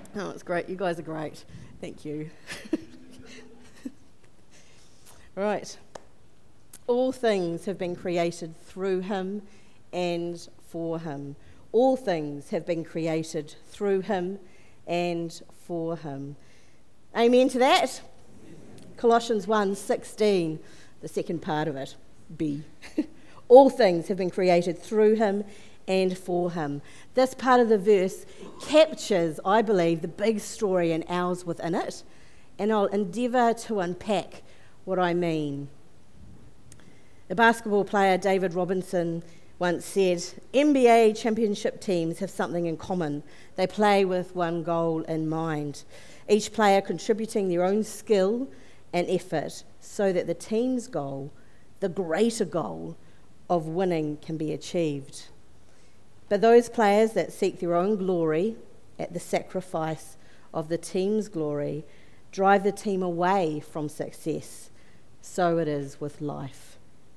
Oh, it's great. You guys are great. Thank you. Right. All things have been created through him and for him. All things have been created through him and for him. Amen to that? Colossians 1:16, the second part of it, B. All things have been created through him and for him. This part of the verse captures, I believe, the big story and ours within it, and I'll endeavour to unpack what I mean. The basketball player David Robinson once said, NBA championship teams have something in common. They play with one goal in mind, each player contributing their own skill and effort so that the team's goal, the greater goal of winning, can be achieved. But those players that seek their own glory at the sacrifice of the team's glory drive the team away from success. So it is with life.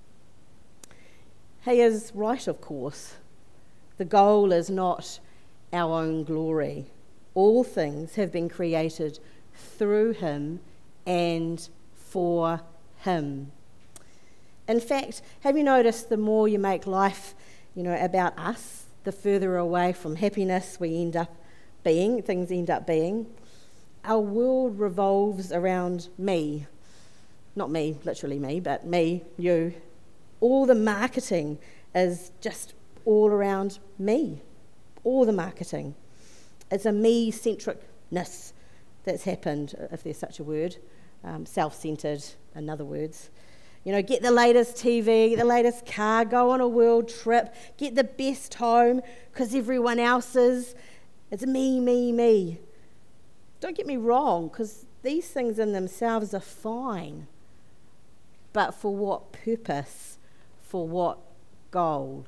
He is right, of course. The goal is not our own glory. All things have been created through him and for him. In fact, have you noticed the more you make life, about us, the further away from happiness we end up being, things end up being? Our world revolves around me. Not me, literally me, but me, you. All the marketing is just all around me. All the marketing. It's a me-centricness that's happened, if there's such a word. Self-centred, in other words. Get the latest TV, the latest car, go on a world trip, get the best home, because everyone else is. It's me, me, me. Don't get me wrong, because these things in themselves are fine. But for what purpose? For what goal?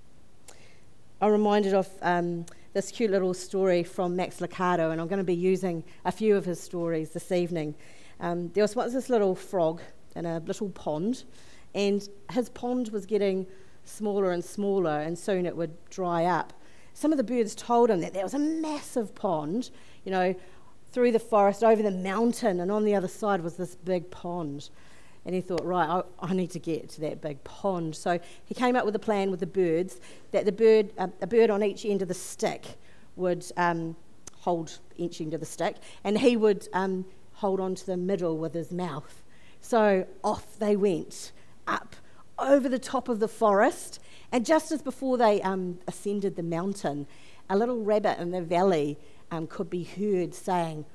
I'm reminded of this cute little story from Max Lucado, and I'm going to be using a few of his stories this evening. There was once this little frog in a little pond, and his pond was getting smaller and smaller, and soon it would dry up. Some of the birds told him that there was a massive pond, through the forest, over the mountain, and on the other side was this big pond. And he thought, right, I need to get to that big pond. So he came up with a plan with the birds, that a bird on each end of the stick would hold each end of the stick, and he would hold on to the middle with his mouth. So off they went, up over the top of the forest, and just as before they ascended the mountain, a little rabbit in the valley could be heard saying,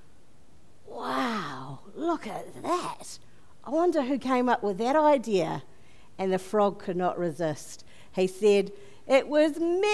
"Wow, look at that. I wonder who came up with that idea." And the frog could not resist. He said, "It was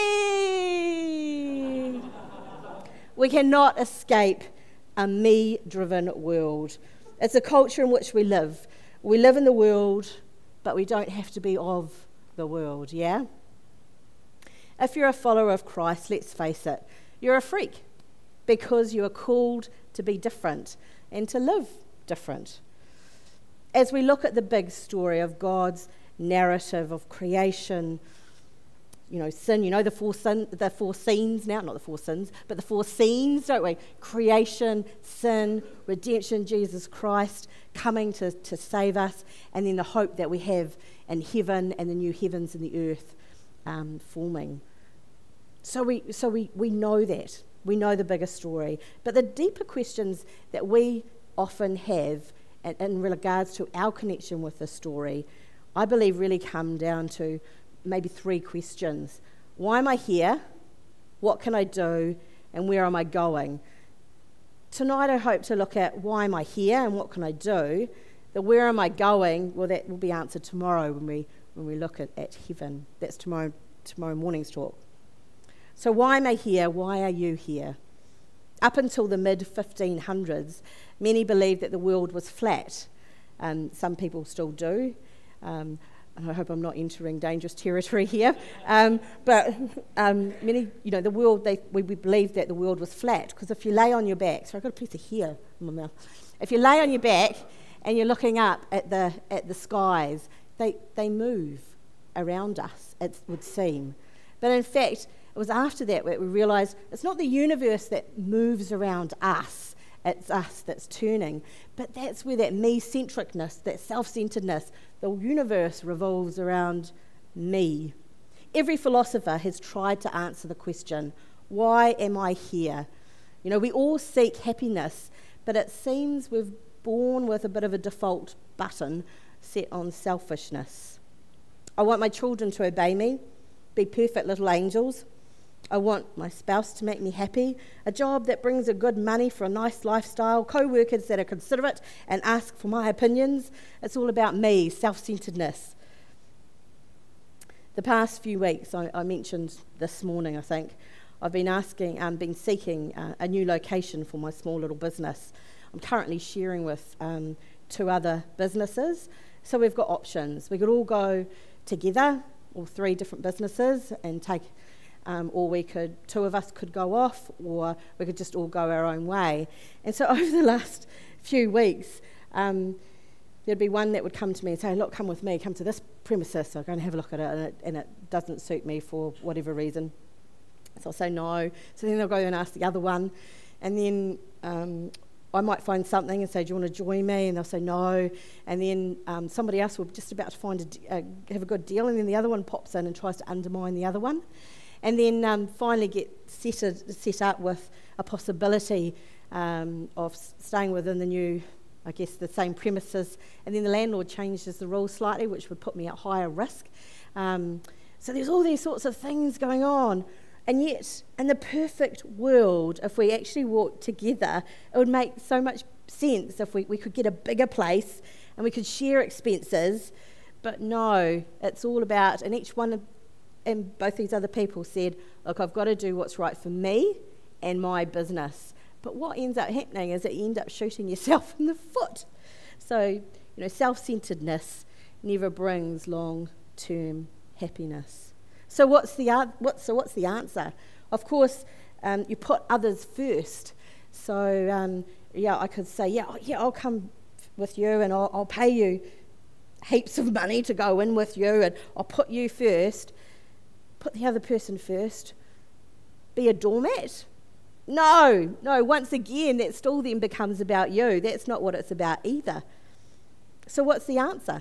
me." We cannot escape a me-driven world. It's a culture in which we live. We live in the world, but we don't have to be of the world, yeah? If you're a follower of Christ, let's face it, you're a freak because you are called to be different and to live different. As we look at the big story of God's narrative of creation, sin, the four scenes now, not the four sins, but the four scenes, don't we? Creation, sin, redemption, Jesus Christ coming to save us, and then the hope that we have in heaven and the new heavens and the earth forming. So we know that. We know the bigger story. But the deeper questions that we often have in regards to our connection with the story, I believe really come down to maybe three questions. Why am I here? What can I do? And where am I going? Tonight I hope to look at why am I here and what can I do? The where am I going, well, that will be answered tomorrow when we look at heaven. That's tomorrow morning's talk. So why am I here? Why are you here? Up until the mid-1500s, many believed that the world was flat. Some people still do. I hope I'm not entering dangerous territory here. But many, the world, we believed that the world was flat, because if you lay on your back, so I've got a piece of hair in my mouth. If you lay on your back and you're looking up at the skies, they move around us, it would seem. But in fact, it was after that where we realised it's not the universe that moves around us, it's us that's turning. But that's where that me-centricness, that self-centeredness, the universe revolves around me. Every philosopher has tried to answer the question, why am I here? You know, we all seek happiness, but it seems we're born with a bit of a default button set on selfishness. I want my children to obey me, be perfect little angels. I want my spouse to make me happy, a job that brings a good money for a nice lifestyle, co-workers that are considerate and ask for my opinions. It's all about me, self-centeredness. The past few weeks, I mentioned this morning, I think, I've been seeking a new location for my small little business. I'm currently sharing with 2 other businesses, so we've got options. We could all go together, all 3 different businesses, and take, or 2 of us could go off, or we could just all go our own way. And so over the last few weeks, there'd be one that would come to me and say, look, come with me, come to this premises, so I'll go and have a look at it, and it doesn't suit me for whatever reason. So I'll say no. So then they'll go and ask the other one, and then I might find something and say, do you want to join me? And they'll say no. And then somebody else will be just about to have a good deal, and then the other one pops in and tries to undermine the other one. And then finally get set up with a possibility of staying within the new, I guess, the same premises. And then the landlord changes the rules slightly, which would put me at higher risk. So there's all these sorts of things going on. And yet, in the perfect world, if we actually walked together, it would make so much sense if we could get a bigger place and we could share expenses. But no, it's all about, and each one, and both these other people said, look, I've got to do what's right for me and my business. But what ends up happening is that you end up shooting yourself in the foot. So, self-centeredness never brings long-term happiness. So what's the answer? Of course, you put others first. So I could say, I'll come with you, and I'll pay you heaps of money to go in with you, and I'll put you first. Put the other person first. Be a doormat? No. Once again, that still then becomes about you. That's not what it's about either. So what's the answer?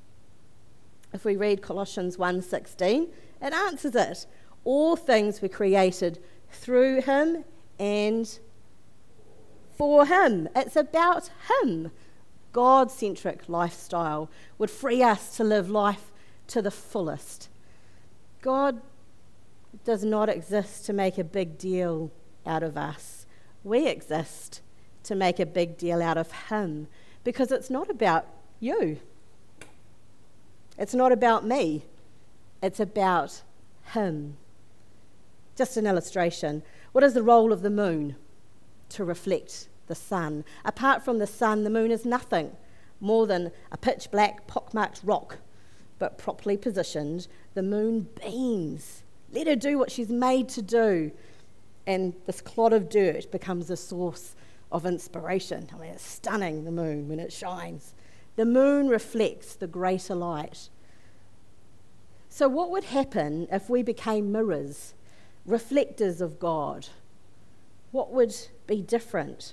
If we read Colossians 1:16, it answers it. All things were created through him and for him. It's about him. God-centric lifestyle would free us to live life to the fullest. God does not exist to make a big deal out of us. We exist to make a big deal out of him, because it's not about you. It's not about me. It's about him. Just an illustration. What is the role of the moon? To reflect the sun. Apart from the sun, the moon is nothing more than a pitch black, pockmarked rock. But properly positioned, the moon beams. Let her do what she's made to do. And this clod of dirt becomes a source of inspiration. I mean, it's stunning, the moon, when it shines. The moon reflects the greater light. So what would happen if we became mirrors, reflectors of God? What would be different?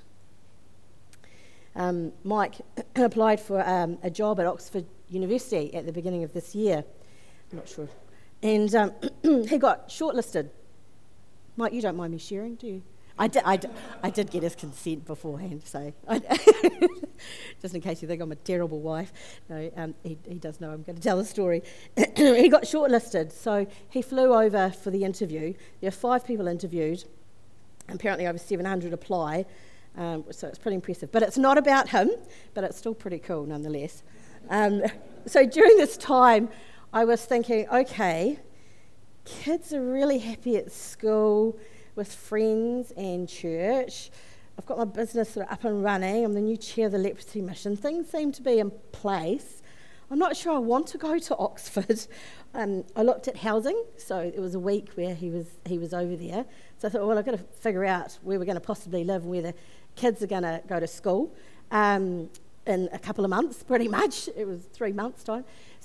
Mike applied for a job at Oxford University at the beginning of this year. I'm not sure. And he got shortlisted. Mike, you don't mind me sharing, do you? I did get his consent beforehand, so just in case you think I'm a terrible wife. No, he does know I'm going to tell the story. He got shortlisted, so he flew over for the interview. There were 5 people interviewed. Apparently over 700 apply, so it's pretty impressive. But it's not about him, but it's still pretty cool nonetheless. So during this time, I was thinking, okay, kids are really happy at school, with friends and church. I've got my business sort of up and running. I'm the new chair of the leprosy mission. Things seem to be in place. I'm not sure I want to go to Oxford. I looked at housing, so it was a week where he was over there. So I thought, well, I've got to figure out where we're going to possibly live and where the kids are going to go to school in a couple of months, pretty much. It was 3 months' time.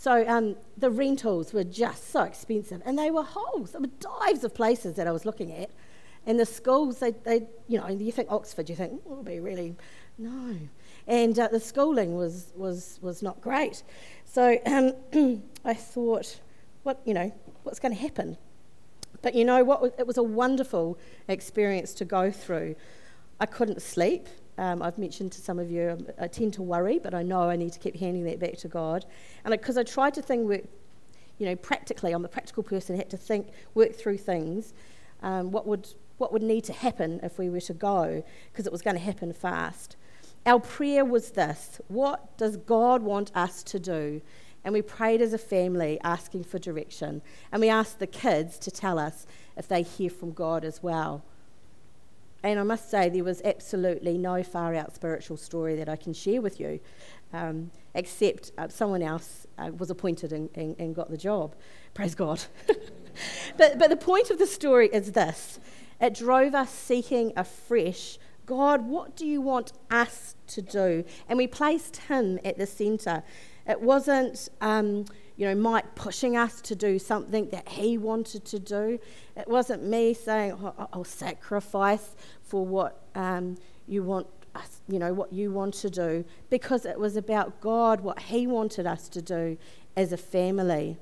So the rentals were just so expensive, and they were holes. There were dives of places that I was looking at. And the schools, they you think Oxford, you think, it'll be really, no. And the schooling was not great. So I thought, what's going to happen? But you know what? It was a wonderful experience to go through. I couldn't sleep. I've mentioned to some of you, I tend to worry, but I know I need to keep handing that back to God. And because I tried to think, practically, I'm a practical person, had to work through things, what would need to happen if we were to go, because it was going to happen fast. Our prayer was this: what does God want us to do? And we prayed as a family, asking for direction. And we asked the kids to tell us if they hear from God as well. And I must say, there was absolutely no far-out spiritual story that I can share with you, except someone else was appointed and got the job. Praise God. But the point of the story is this. It drove us seeking afresh, God, what do you want us to do? And we placed him at the centre. It wasn't, Mike pushing us to do something that he wanted to do. It wasn't me saying, I'll sacrifice for what you want us, what you want to do, because it was about God, what he wanted us to do as a family.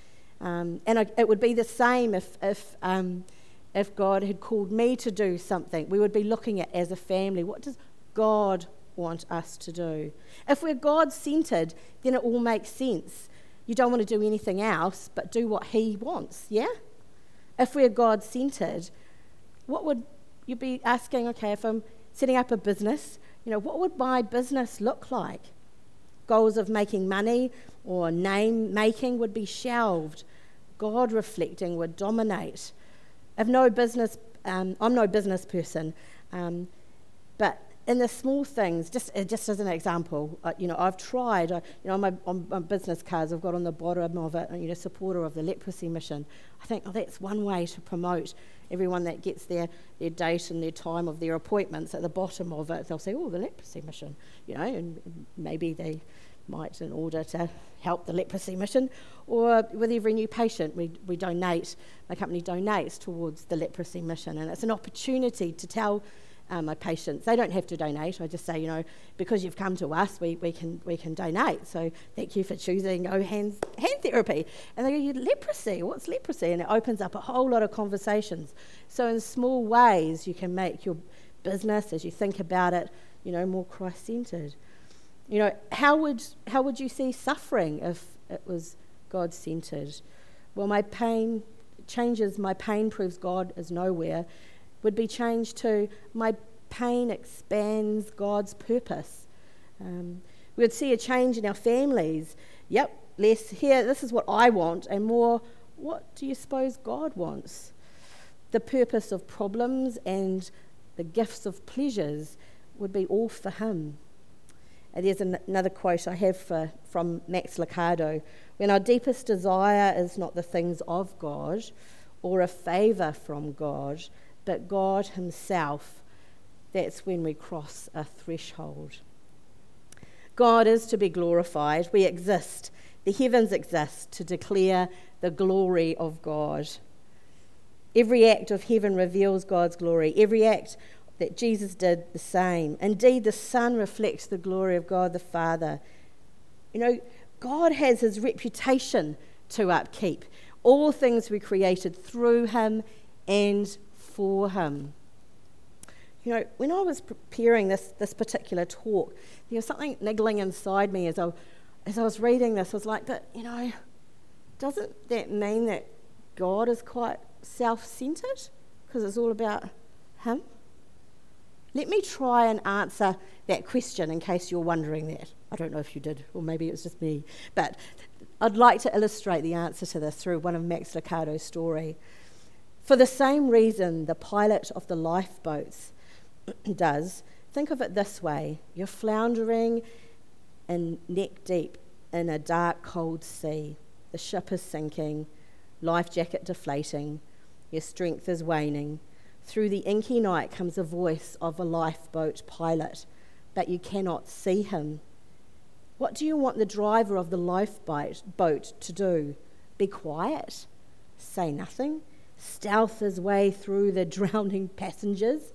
It would be the same if God had called me to do something. We would be looking at, as a family, what does God want us to do? If we're God-centered, then it all makes sense. You don't want to do anything else but do what he wants, yeah? If we're God-centered, what would you be asking, okay, if I'm setting up a business, what would my business look like? Goals of making money or name-making would be shelved. God-reflecting would dominate. I'm no business person, but in the small things, just as an example, I've tried. On my business cards, I've got on the bottom of it, supporter of the leprosy mission. I think, that's one way to promote everyone that gets their date and their time of their appointments. At the bottom of it, they'll say, the leprosy mission, and maybe they might, in order to help the leprosy mission, or with every new patient, we donate. My company donates towards the leprosy mission, and it's an opportunity to tell my patients, they don't have to donate. I just say, because you've come to us, we can donate. So thank you for choosing hand therapy. And they go, leprosy, what's leprosy? And it opens up a whole lot of conversations. So in small ways, you can make your business, as you think about it, more Christ-centered. How would you see suffering if it was God-centered? Well, my pain proves God is nowhere, would be changed to my pain expands God's purpose. We would see a change in our families. Yep, less here, this is what I want, and more, what do you suppose God wants? The purpose of problems and the gifts of pleasures would be all for him. And there's another quote I have from Max Lucado. When our deepest desire is not the things of God or a favour from God, but God himself, that's when we cross a threshold. God is to be glorified. We exist. The heavens exist to declare the glory of God. Every act of heaven reveals God's glory. Every act that Jesus did, the same. Indeed, the Son reflects the glory of God the Father. God has his reputation to upkeep. All things were created through him and for him. When I was preparing this particular talk, there was something niggling inside me as I was reading this. I was like, but, doesn't that mean that God is quite self-centered? Because it's all about him? Let me try and answer that question in case you're wondering that. I don't know if you did, or maybe it was just me. But I'd like to illustrate the answer to this through one of Max Lucado's story. For the same reason the pilot of the lifeboats does, think of it this way. You're floundering in neck deep in a dark, cold sea. The ship is sinking, life jacket deflating, your strength is waning. Through the inky night comes the voice of a lifeboat pilot, but you cannot see him. What do you want the driver of the lifeboat to do? Be quiet? Say nothing? Stealth his way through the drowning passengers?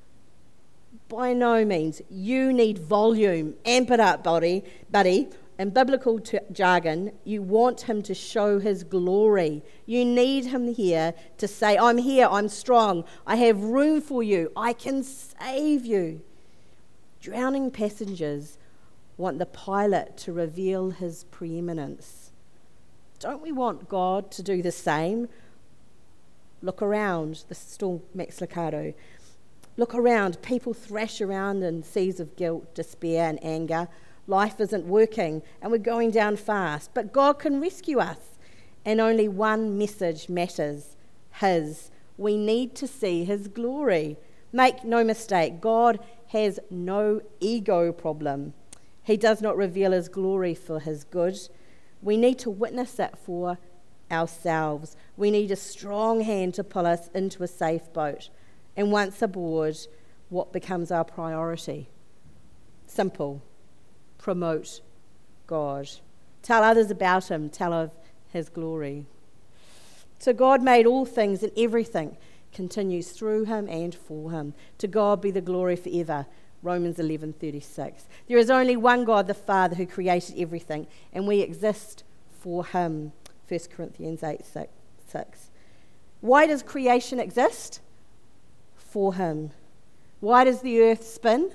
By no means. You need volume. Amp it up, buddy. In biblical jargon, you want him to show his glory. You need him here to say, I'm here, I'm strong, I have room for you, I can save you. Drowning passengers want the pilot to reveal his preeminence. Don't we want God to do the same? Look around, this is still Max Lucado. Look around, people thrash around in seas of guilt, despair and anger. Life isn't working and we're going down fast, but God can rescue us. And only one message matters, his. We need to see his glory. Make no mistake, God has no ego problem. He does not reveal his glory for his good. We need to witness it for ourselves. We need a strong hand to pull us into a safe boat. And once aboard, what becomes our priority? Simple. Promote God. Tell others about him. Tell of his glory. So God made all things, and everything continues through him and for him. To God be the glory forever. Romans 11:36. There is only one God, the Father, who created everything, and we exist for him. 1 Corinthians 8:6. Why does creation exist? For him. Why does the earth spin?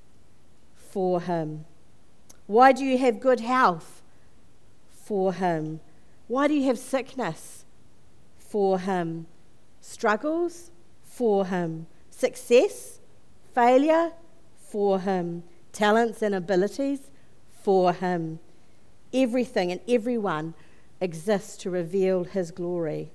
For him. Why do you have good health? For him. Why do you have sickness? For him. Struggles? For him. Success? Failure? For him. Talents and abilities? For him. Everything and everyone exists to reveal his glory.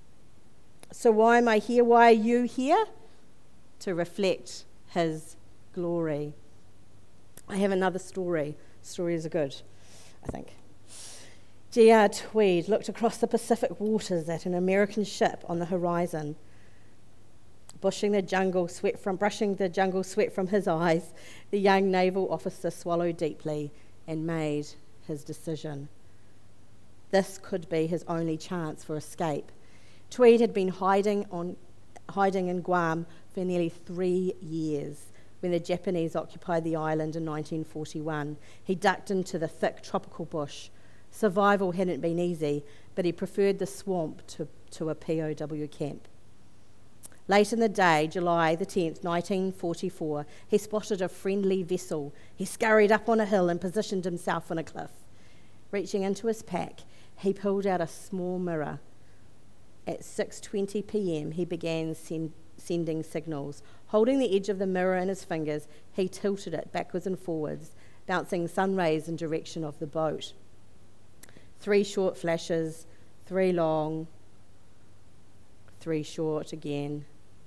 So why am I here? Why are you here? To reflect his glory. I have another story. Stories are good, I think. G.R. Tweed looked across the Pacific waters at an American ship on the horizon. Brushing the jungle sweat from his eyes, the young naval officer swallowed deeply and made his decision. This could be his only chance for escape. Tweed had been hiding in Guam for nearly 3 years. When the Japanese occupied the island in 1941, he ducked into the thick tropical bush. Survival hadn't been easy, but he preferred the swamp to a POW camp. Late in the day, July the 10th, 1944, he spotted a friendly vessel. He scurried up on a hill and positioned himself on a cliff. Reaching into his pack, he pulled out a small mirror. At 6:20 p.m, he began sending signals. Holding the edge of the mirror in his fingers, he tilted it backwards and forwards, bouncing sun rays in direction of the boat. 3 short flashes, 3 long, 3 short again.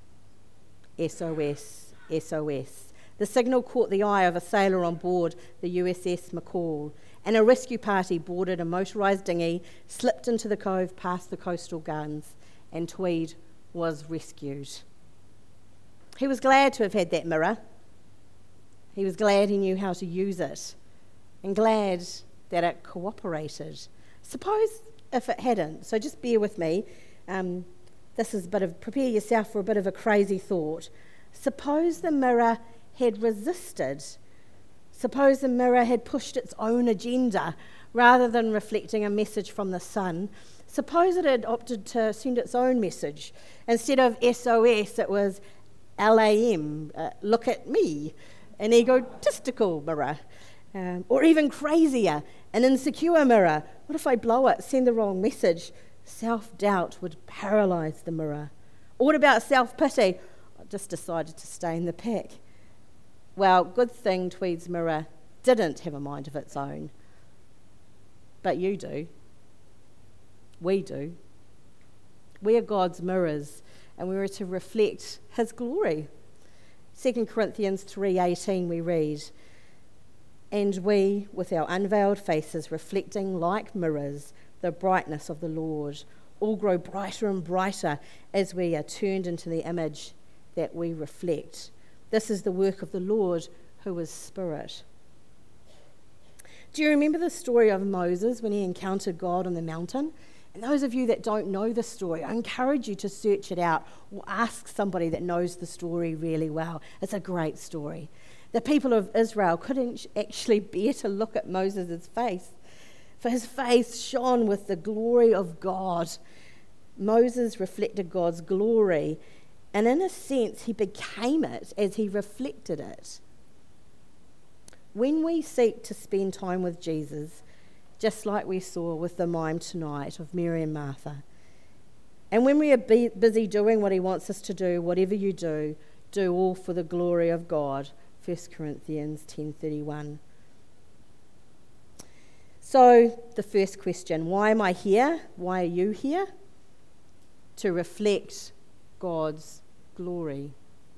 SOS, SOS. The signal caught the eye of a sailor on board the USS McCall, and a rescue party boarded a motorised dinghy, slipped into the cove past the coastal guns, and Tweed was rescued. He was glad to have had that mirror. He was glad he knew how to use it, and glad that it cooperated. Suppose if it hadn't, so just bear with me. This is prepare yourself for a bit of a crazy thought. Suppose the mirror had resisted. Suppose the mirror had pushed its own agenda rather than reflecting a message from the sun. Suppose it had opted to send its own message. Instead of SOS, it was LAM, look at me, an egotistical mirror. Or even crazier, an insecure mirror. What if I blow it, send the wrong message? Self-doubt would paralyse the mirror. Or what about self-pity? I just decided to stay in the pack. Well, good thing Tweed's mirror didn't have a mind of its own. But you do. We do. We are God's mirrors, and we are to reflect his glory. 2 Corinthians 3:18 we read, "And we, with our unveiled faces reflecting like mirrors the brightness of the Lord, all grow brighter and brighter as we are turned into the image that we reflect. This is the work of the Lord, who is Spirit." Do you remember the story of Moses when he encountered God on the mountain? And those of you that don't know the story, I encourage you to search it out or ask somebody that knows the story really well. It's a great story. The people of Israel couldn't actually bear to look at Moses' face, for his face shone with the glory of God. Moses reflected God's glory, and in a sense, he became it as he reflected it. When we seek to spend time with Jesus, just like we saw with the mime tonight of Mary and Martha, and when we are busy doing what he wants us to do, whatever you do all for the glory of God, 1 Corinthians 10:31. So the first question, why am I here? Why are you here? To reflect God's glory.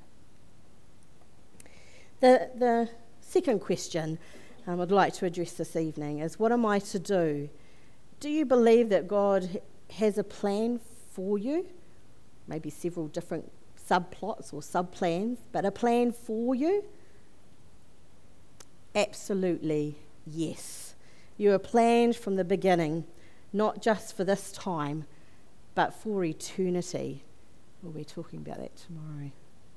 The second question I'd like to address this evening is, what am I to do? Do you believe that God has a plan for you? Maybe several different subplots or subplans, but a plan for you? Absolutely yes. You are planned from the beginning, not just for this time, but for eternity. We'll be talking about that tomorrow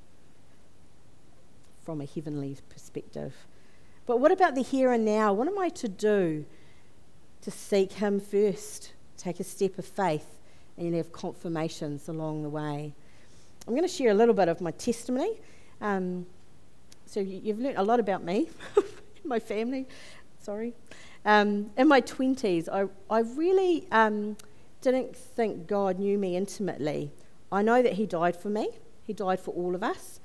from a heavenly perspective. But what about the here and now? What am I to do to seek him first? Take a step of faith, and you'll have confirmations along the way. I'm going to share a little bit of my testimony. So you've learnt a lot about me, my family, sorry. In my 20s, I really didn't think God knew me intimately. I know that he died for me. He died for all of us.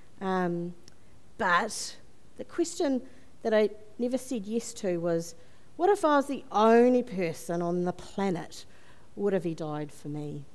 But the question that I never said yes to was, what if I was the only person on the planet? What if he died for me?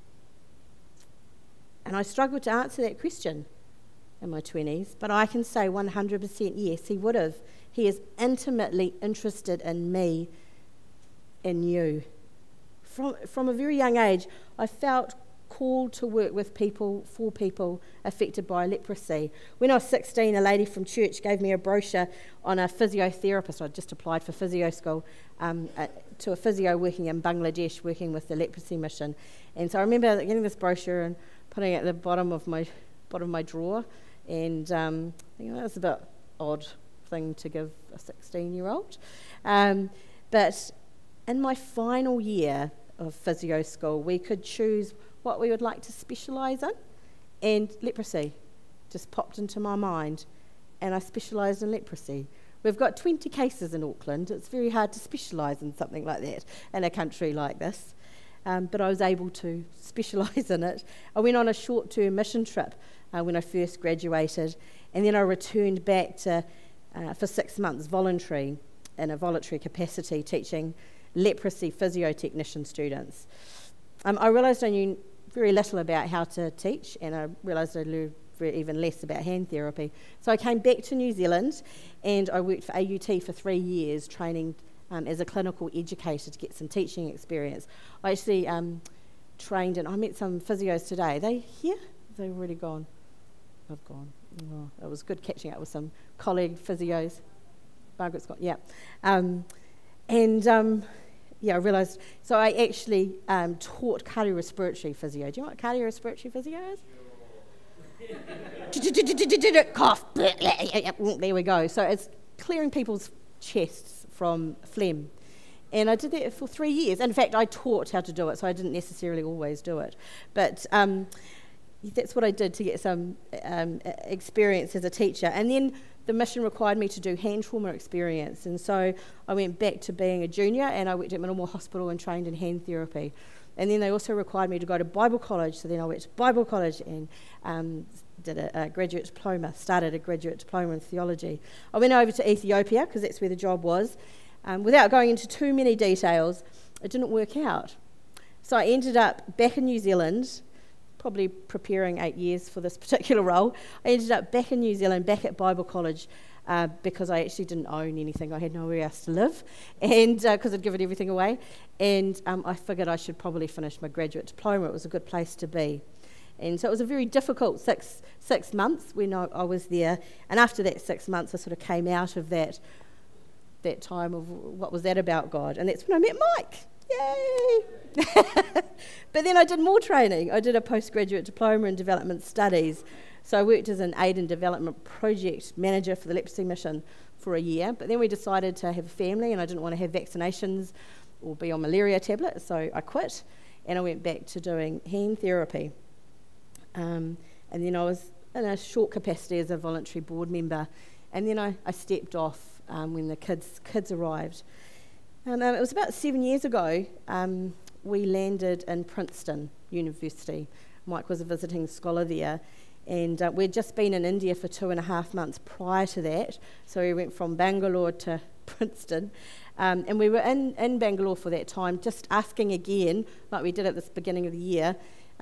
And I struggled to answer that question in my 20s, but I can say 100% yes, he would have. He is intimately interested in me, in you. From a very young age, I felt called to work with people, for people affected by leprosy. When I was 16, a lady from church gave me a brochure on a physiotherapist. I just applied for physio school, to a physio working in Bangladesh, working with the leprosy mission. And so I remember getting this brochure and putting it at the bottom of my drawer, and thinking that was a bit odd thing to give a 16-year-old. But in my final year of physio school, we could choose what we would like to specialise in, and leprosy just popped into my mind, and I specialised in leprosy. We've got 20 cases in Auckland. It's very hard to specialise in something like that in a country like this, but I was able to specialise in it. I went on a short-term mission trip when I first graduated, and then I returned back to for 6 months voluntary, in a voluntary capacity, teaching leprosy physiotechnician students. I realised I knew very little about how to teach, and I realised I knew even less about hand therapy. So I came back to New Zealand, and I worked for AUT for 3 years, training as a clinical educator to get some teaching experience. I actually trained, and I met some physios today. Are they here? Have they already gone? I've gone. Oh, it was good catching up with some colleague physios. Margaret's gone, yeah. I realised, so I actually taught cardiorespiratory physio. Do you know what cardiorespiratory physio is? Cough. There we go. So it's clearing people's chests from phlegm. And I did that for 3 years. In fact, I taught how to do it, so I didn't necessarily always do it. But that's what I did to get some experience as a teacher. And then the mission required me to do hand trauma experience, and so I went back to being a junior, and I worked at Middlemore Hospital and trained in hand therapy. And then they also required me to go to Bible college, so then I went to Bible college and did a graduate diploma, started a graduate diploma in theology. I went over to Ethiopia, because that's where the job was. Without going into too many details, it didn't work out. So I ended up back in New Zealand, probably preparing 8 years for this particular role. I ended up back in New Zealand, back at Bible college, because I actually didn't own anything. I had nowhere else to live, and because I'd given everything away. And I figured I should probably finish my graduate diploma. It was a good place to be. And so it was a very difficult six months when I was there. And after that 6 months, I sort of came out of that that time of what was that about, God? And that's when I met Mike. Yay! But then I did more training. I did a postgraduate diploma in development studies. So I worked as an aid and development project manager for the leprosy mission for a year. But then we decided to have a family, and I didn't want to have vaccinations or be on malaria tablets, so I quit, and I went back to doing hand therapy. And then I was in a short capacity as a voluntary board member, and then I stepped off when the kids arrived. It was about 7 years ago, we landed in Princeton University. Mike was a visiting scholar there, and we'd just been in India for 2.5 months prior to that, so we went from Bangalore to Princeton, and we were in Bangalore for that time, just asking again, like we did at the beginning of the year.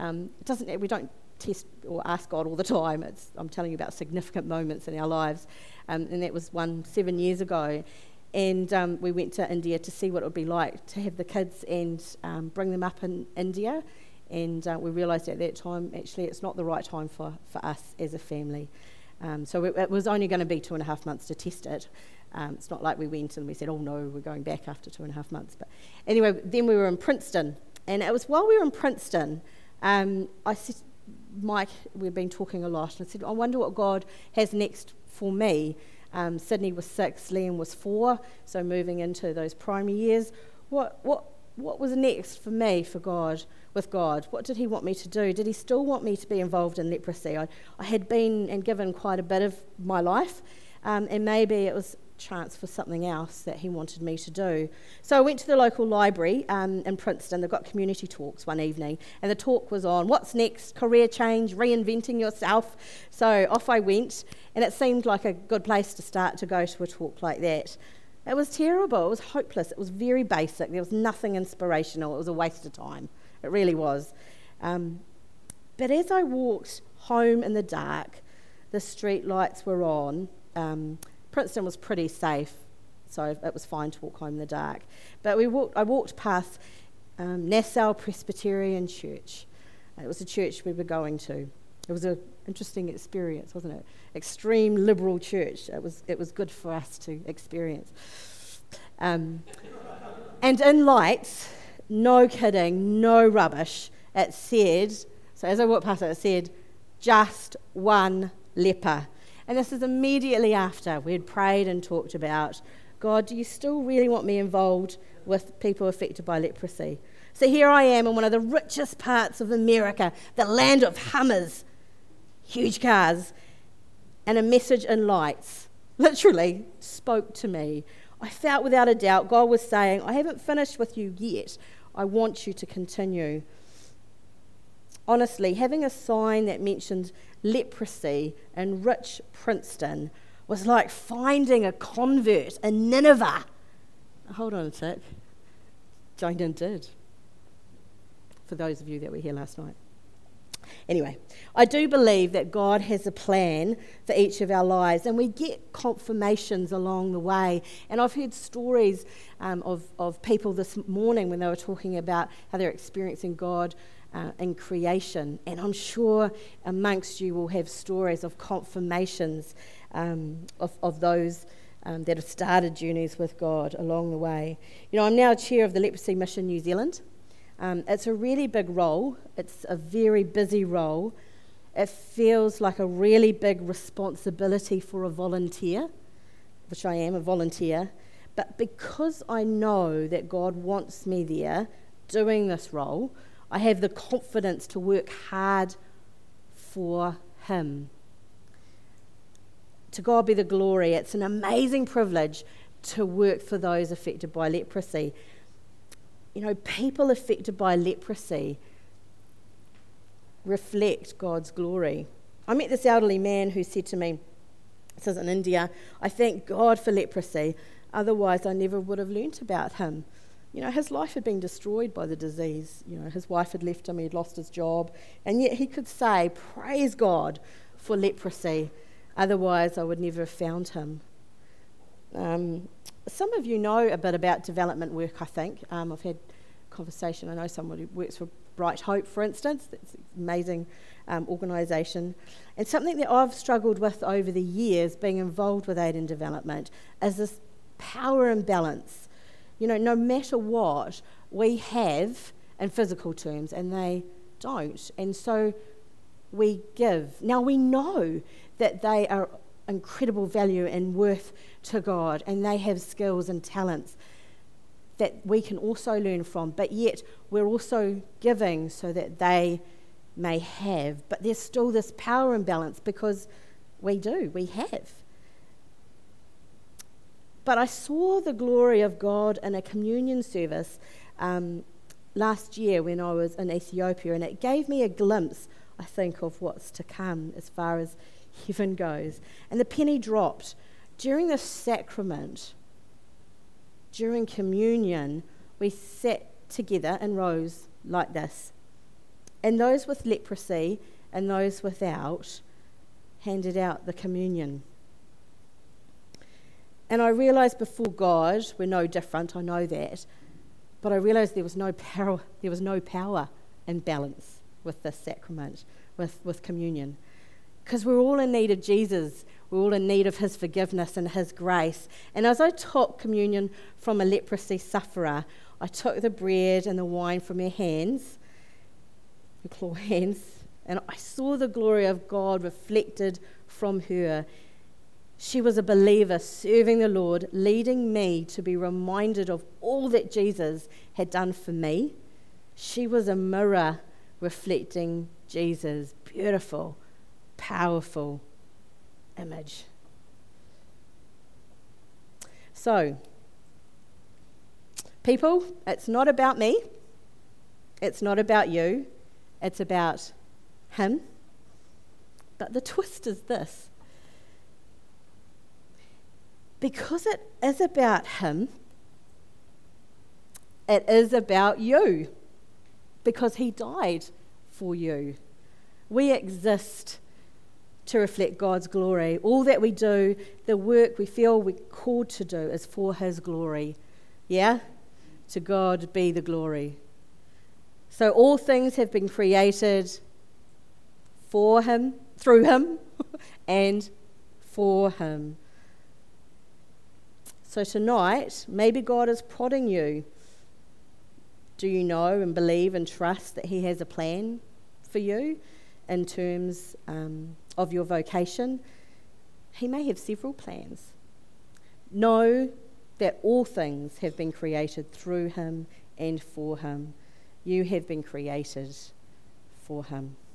We don't test or ask God all the time. I'm telling you about significant moments in our lives, and that was 7 years ago. And we went to India to see what it would be like to have the kids and bring them up in India. And we realised at that time, actually, it's not the right time for us as a family. So it was only going to be 2.5 months to test it. It's not like we went and we said, oh no, we're going back after 2.5 months. But anyway, then we were in Princeton. And it was while we were in Princeton, I said, Mike, we've been talking a lot, and I said, I wonder what God has next for me. Sydney was 6, Liam was 4, so moving into those primary years. What was next for me, with God? What did he want me to do? Did he still want me to be involved in leprosy? I had been and given quite a bit of my life, and maybe it was a chance for something else that he wanted me to do. So I went to the local library in Princeton. They've got community talks one evening, and the talk was on what's next, career change, reinventing yourself. So off I went, and it seemed like a good place to start to go to a talk like that. It was terrible. It was hopeless. It was very basic. There was nothing inspirational. It was a waste of time. It really was. But as I walked home in the dark, the street lights were on. Princeton was pretty safe, so it was fine to walk home in the dark. But I walked past Nassau Presbyterian Church. It was a church we were going to. It was an interesting experience, wasn't it? Extreme liberal church. It was good for us to experience. And in lights, no kidding, no rubbish, it said, so as I walked past it said, just one leper. And this is immediately after we had prayed and talked about, God, do you still really want me involved with people affected by leprosy? So here I am in one of the richest parts of America, the land of Hummers, huge cars, and a message in lights literally spoke to me. I felt without a doubt God was saying, I haven't finished with you yet. I want you to continue. Honestly, having a sign that mentioned leprosy in rich Princeton was like finding a convert in Nineveh. Hold on a sec. Jonah did, for those of you that were here last night. Anyway, I do believe that God has a plan for each of our lives, and we get confirmations along the way. And I've heard stories of people this morning when they were talking about how they're experiencing God in creation. And I'm sure amongst you will have stories of confirmations of those that have started journeys with God along the way. You know, I'm now chair of the Leprosy Mission New Zealand. It's a really big role. It's a very busy role. It feels like a really big responsibility for a volunteer, which I am, a volunteer. But because I know that God wants me there doing this role, I have the confidence to work hard for him. To God be the glory. It's an amazing privilege to work for those affected by leprosy. You know, people affected by leprosy reflect God's glory. I met this elderly man who said to me, this is in India, I thank God for leprosy, otherwise I never would have learnt about him. You know, his life had been destroyed by the disease. You know, his wife had left him, he'd lost his job, and yet he could say, praise God for leprosy, otherwise I would never have found him. Some of you know a bit about development work, I think. I've had conversation. I know someone who works for Bright Hope, for instance. That's an amazing organisation. And something that I've struggled with over the years, being involved with aid and development, is this power imbalance. You know, no matter what, we have in physical terms, and they don't. And so we give. Now we know that they are incredible value and worth to God, and they have skills and talents that we can also learn from, but yet we're also giving so that they may have. But there's still this power imbalance because we have. But I saw the glory of God in a communion service last year when I was in Ethiopia, and it gave me a glimpse, I think, of what's to come as far as heaven goes. And the penny dropped. During the sacrament, during communion, we sat together in rows like this. And those with leprosy and those without handed out the communion. And I realised before God, we're no different, I know that, but I realised there was no power imbalance with this sacrament, with communion. Because we're all in need of Jesus. We're all in need of his forgiveness and his grace. And as I took communion from a leprosy sufferer, I took the bread and the wine from her hands, her claw hands, and I saw the glory of God reflected from her. She was a believer serving the Lord, leading me to be reminded of all that Jesus had done for me. She was a mirror reflecting Jesus. Beautiful, powerful image. So, people, it's not about me. It's not about you. It's about him. But the twist is this. Because it is about him, it is about you. Because he died for you. We exist to reflect God's glory. All that we do, the work we feel we're called to do is for his glory. Yeah? To God be the glory. So all things have been created for him, through him, and for him. So tonight, maybe God is prodding you. Do you know and believe and trust that he has a plan for you in terms of your vocation? He may have several plans. Know that all things have been created through him and for him. You have been created for him.